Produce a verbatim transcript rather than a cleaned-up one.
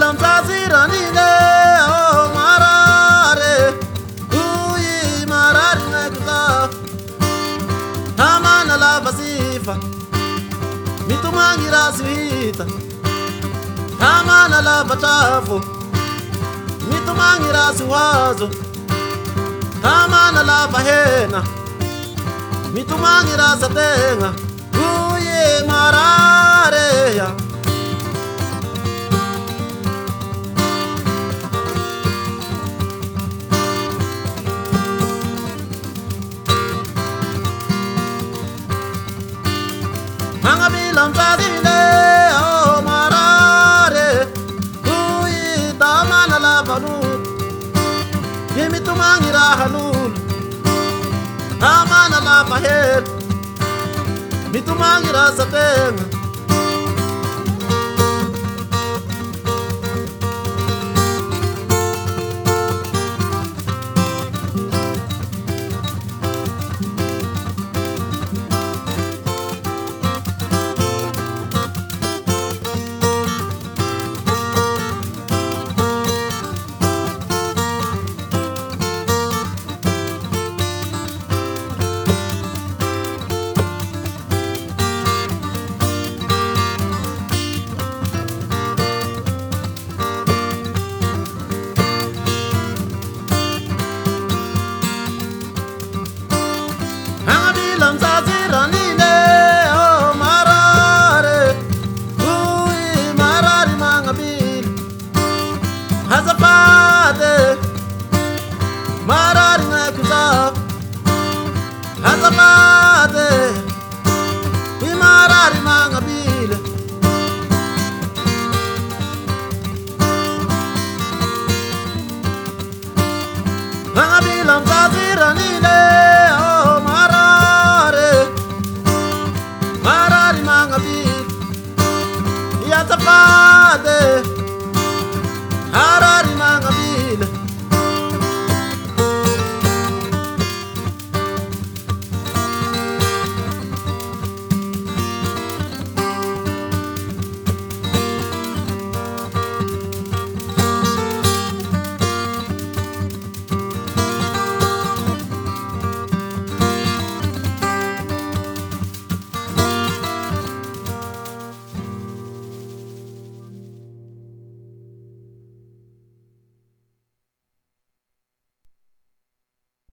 Mangabila mzaziranile oh marare uyi marari nekuza Hamana la vasifa mitumangira svita Hamana la vachafu mitumangira suwazo Hamana la vahena mitumangira satenga uyi marare ya Mangabila mzadile oh marare uyi damana la valul Yemi tumangira halul Amana la fahed Mitumangira satenga Mzaziranile oh marare uyi marari mangabila Hazapate marari nekuza Hazapate uyi marari mangabila Mangabila mzaziranile oh marare Marari mangabila Yazapate